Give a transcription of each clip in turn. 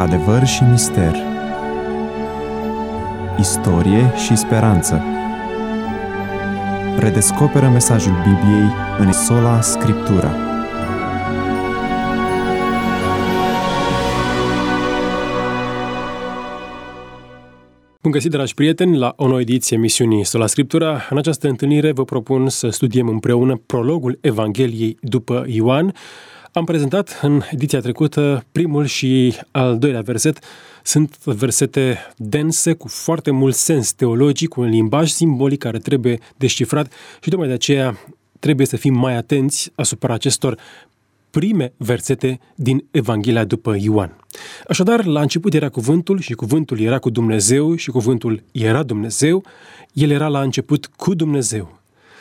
Adevăr și mister, istorie și speranță. Redescoperă mesajul Bibliei în Sola Scriptura. Bun găsit, dragi prieteni, la o nouă ediție emisiunii Sola Scriptura. În această întâlnire vă propun să studiem împreună prologul Evangheliei după Ioan. Am prezentat în ediția trecută primul și al doilea verset. Sunt versete dense, cu foarte mult sens teologic, cu un limbaj simbolic care trebuie descifrat și tocmai de aceea trebuie să fim mai atenți asupra acestor prime versete din Evanghelia după Ioan. Așadar, la început era cuvântul și cuvântul era cu Dumnezeu și cuvântul era Dumnezeu. El era la început cu Dumnezeu.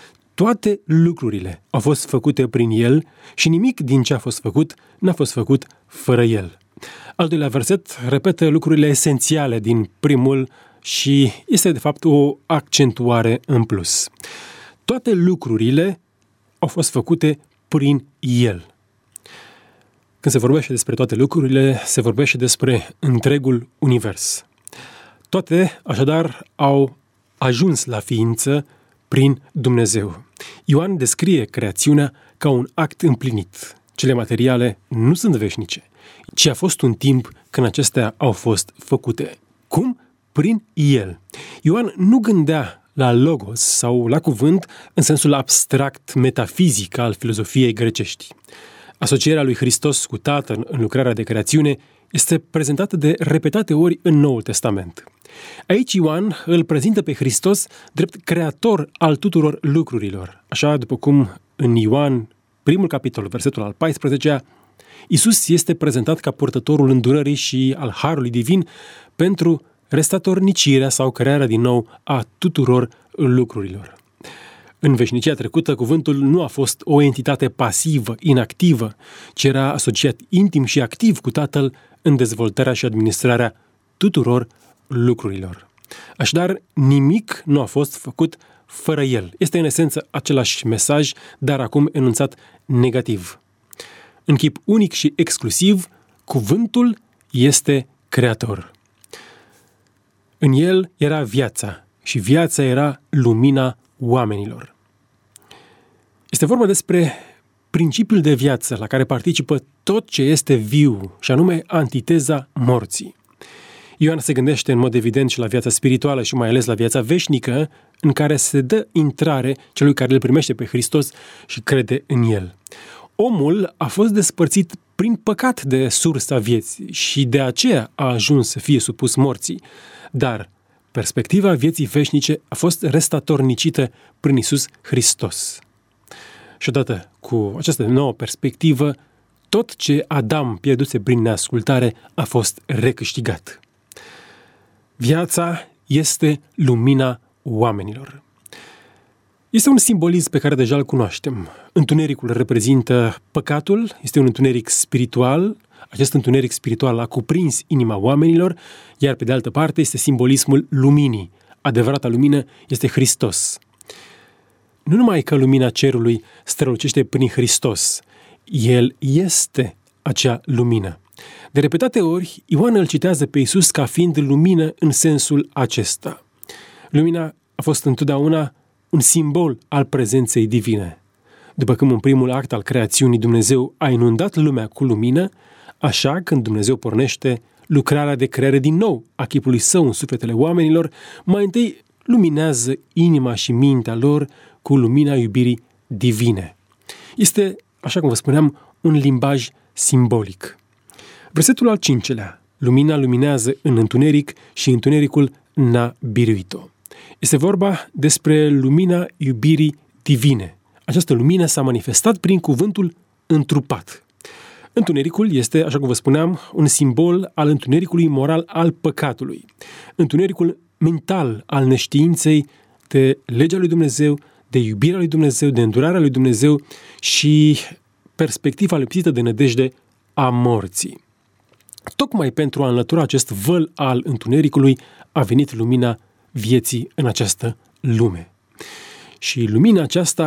Toate lucrurile au fost făcute prin El și nimic din ce a fost făcut n-a fost făcut fără El. Al doilea verset repetă lucrurile esențiale din primul și este de fapt o accentuare în plus. Toate lucrurile au fost făcute prin El. Când se vorbește despre toate lucrurile, se vorbește despre întregul univers. Toate, așadar, au ajuns la ființă prin Dumnezeu. Ioan descrie creațiunea ca un act împlinit. Cele materiale nu sunt veșnice, ci a fost un timp când acestea au fost făcute. Cum? Prin El. Ioan nu gândea la logos sau la cuvânt în sensul abstract, metafizic al filozofiei grecești. Asocierea lui Hristos cu Tatăl în lucrarea de creațiune este prezentată de repetate ori în Noul Testament. Aici Ioan îl prezintă pe Hristos drept creator al tuturor lucrurilor. Așa după cum în Ioan, primul capitol, versetul al 14-lea, Iisus este prezentat ca purtătorul îndurării și al harului divin pentru restatornicirea sau crearea din nou a tuturor lucrurilor. În veșnicia trecută, cuvântul nu a fost o entitate pasivă, inactivă, ci era asociat intim și activ cu Tatăl în dezvoltarea și administrarea tuturor lucrurilor. Așadar, nimic nu a fost făcut fără El. Este în esență același mesaj, dar acum enunțat negativ. În chip unic și exclusiv, cuvântul este creator. În El era viața și viața era lumina oamenilor. Este vorba despre principiul de viață la care participă tot ce este viu, și anume antiteza morții. Ioan se gândește în mod evident și la viața spirituală și mai ales la viața veșnică, în care se dă intrare celui care îl primește pe Hristos și crede în El. Omul a fost despărțit prin păcat de sursa vieții și de aceea a ajuns să fie supus morții, dar perspectiva vieții veșnice a fost restatornicită prin Iisus Hristos. Și odată cu această nouă perspectivă, tot ce Adam pierduse prin neascultare a fost recâștigat. Viața este lumina oamenilor. Este un simbolism pe care deja îl cunoaștem. Întunericul reprezintă păcatul, este un întuneric spiritual. Acest întuneric spiritual a cuprins inima oamenilor, iar pe de altă parte este simbolismul luminii. Adevărata lumină este Hristos. Nu numai că lumina cerului strălucește prin Hristos, El este acea lumină. De repetate ori, Ioan îl citează pe Iisus ca fiind lumină în sensul acesta. Lumina a fost întotdeauna un simbol al prezenței divine. După cum în primul act al creațiunii Dumnezeu a inundat lumea cu lumină, așa când Dumnezeu pornește lucrarea de creare din nou a chipului Său în sufletele oamenilor, mai întâi luminează inima și mintea lor cu lumina iubirii divine. Este, așa cum vă spuneam, un limbaj simbolic. Versetul al 5-lea. Lumina luminează în întuneric și întunericul n-a biruit-o. Este vorba despre lumina iubirii divine. Această lumină s-a manifestat prin cuvântul întrupat. Întunericul este, așa cum vă spuneam, un simbol al întunericului moral al păcatului. Întunericul mental al neștiinței de legea lui Dumnezeu, de iubirea lui Dumnezeu, de îndurarea lui Dumnezeu și perspectiva lipsită de nădejde a morții. Tocmai pentru a înlătura acest văl al întunericului a venit lumina vieții în această lume. Și lumina aceasta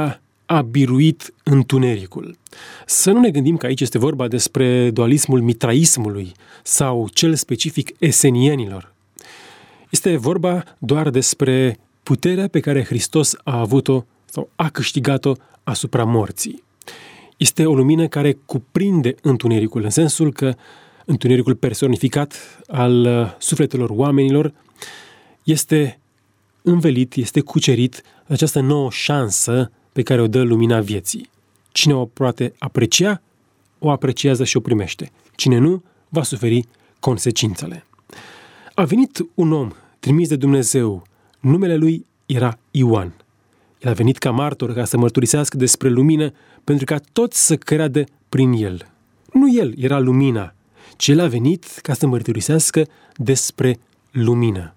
a biruit întunericul. Să nu ne gândim că aici este vorba despre dualismul mitraismului sau cel specific esenienilor. Este vorba doar despre puterea pe care Hristos a avut-o sau a câștigat-o asupra morții. Este o lumină care cuprinde întunericul, în sensul că întunericul personificat al sufletelor oamenilor este învelit, este cucerit de această nouă șansă pe care o dă lumina vieții. Cine o poate aprecia, o apreciază și o primește. Cine nu, va suferi consecințele. A venit un om trimis de Dumnezeu, numele lui era Ioan. El a venit ca martor ca să mărturisească despre lumină, pentru ca toți să creadă prin el. Nu el era lumina, ci el a venit ca să mărturisească despre lumină.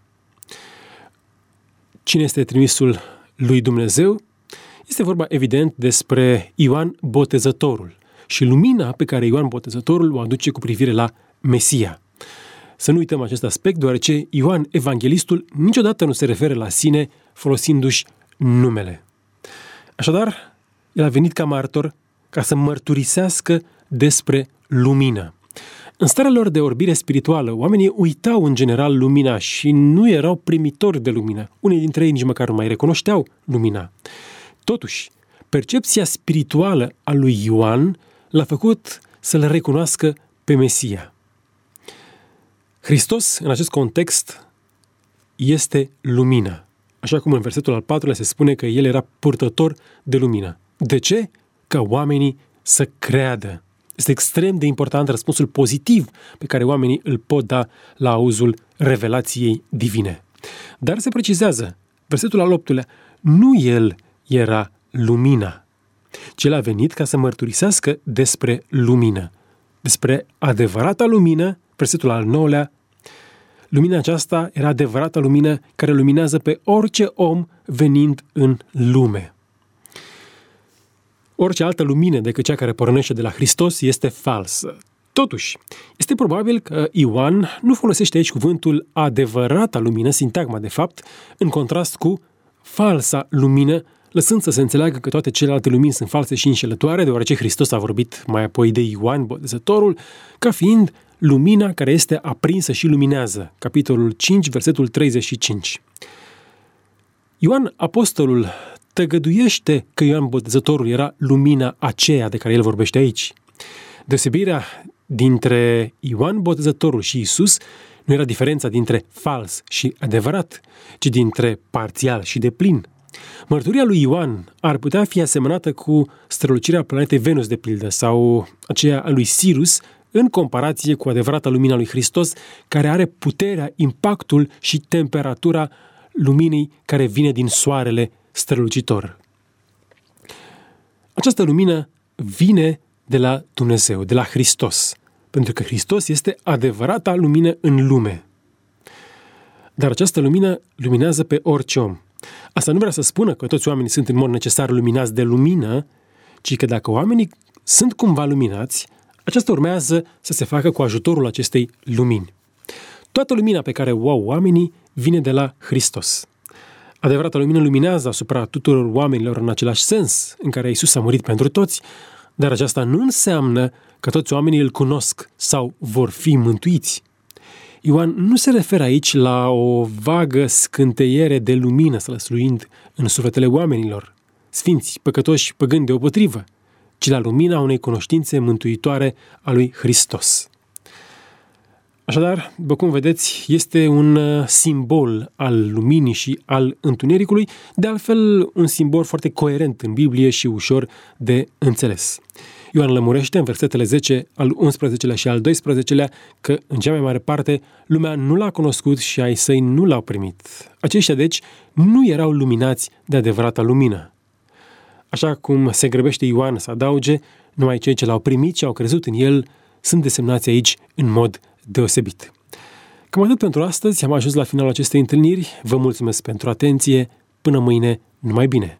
Cine este trimisul lui Dumnezeu? Este vorba evident despre Ioan Botezătorul și lumina pe care Ioan Botezătorul o aduce cu privire la Mesia. Să nu uităm acest aspect, deoarece Ioan Evanghelistul niciodată nu se referă la sine folosindu-și numele. Așadar, el a venit ca martor ca să mărturisească despre lumină. În starea lor de orbire spirituală, oamenii uitau în general lumina și nu erau primitori de lumină. Unii dintre ei nici măcar nu mai recunoșteau lumina. Totuși, percepția spirituală a lui Ioan l-a făcut să-l recunoască pe Mesia. Hristos, în acest context, este lumină. Așa cum în versetul al 4-lea se spune că el era purtător de lumină. De ce? Ca oamenii să creadă. Este extrem de important răspunsul pozitiv pe care oamenii îl pot da la auzul revelației divine. Dar se precizează, versetul al 8-lea, nu el era lumina, ci el a venit ca să mărturisească despre lumină. Despre adevărata lumină, versetul al 9-lea, lumina aceasta era adevărata lumină care luminează pe orice om venind în lume. Orice altă lumină decât cea care pornește de la Hristos este falsă. Totuși, este probabil că Ioan nu folosește aici cuvântul adevărata lumină, sintagma de fapt, în contrast cu falsa lumină, lăsând să se înțeleagă că toate celelalte lumini sunt false și înșelătoare, deoarece Hristos a vorbit mai apoi de Ioan Botezătorul, ca fiind lumina care este aprinsă și luminează. Capitolul 5, versetul 35. Ioan Apostolul tăgăduiește că Ioan Botezătorul era lumina aceea de care el vorbește aici. Deosebirea dintre Ioan Botezătorul și Iisus nu era diferența dintre fals și adevărat, ci dintre parțial și deplin. Mărturia lui Ioan ar putea fi asemănată cu strălucirea planetei Venus, de pildă, sau aceea a lui Sirius, în comparație cu adevărata lumina lui Hristos, care are puterea, impactul și temperatura luminii care vine din soarele strălucitor. Această lumină vine de la Dumnezeu, de la Hristos, pentru că Hristos este adevărata lumină în lume. Dar această lumină luminează pe orice om. Asta nu vrea să spună că toți oamenii sunt în mod necesar luminați de lumină, ci că dacă oamenii sunt cumva luminați, aceasta urmează să se facă cu ajutorul acestei lumini. Toată lumina pe care o au oamenii vine de la Hristos. Adevărata lumină luminează asupra tuturor oamenilor în același sens în care Iisus a murit pentru toți, dar aceasta nu înseamnă că toți oamenii îl cunosc sau vor fi mântuiți. Ioan nu se referă aici la o vagă scânteiere de lumină slăsluind în sufletele oamenilor, sfinți, păcătoși, păgâni deopotrivă, ci la lumina unei cunoștințe mântuitoare a lui Hristos. Așadar, după cum vedeți, este un simbol al luminii și al întunericului, de altfel un simbol foarte coerent în Biblie și ușor de înțeles. Ioan lămurește în versetele 10 al 11-lea și al 12-lea că, în cea mai mare parte, lumea nu l-a cunoscut și ai săi nu l-au primit. Aceștia, deci, nu erau luminați de adevărata lumină. Așa cum se grăbește Ioan să adauge, numai cei ce l-au primit și au crezut în el sunt desemnați aici în mod deosebit. Cam atât pentru astăzi, am ajuns la finalul acestei întâlniri. Vă mulțumesc pentru atenție. Până mâine, numai bine!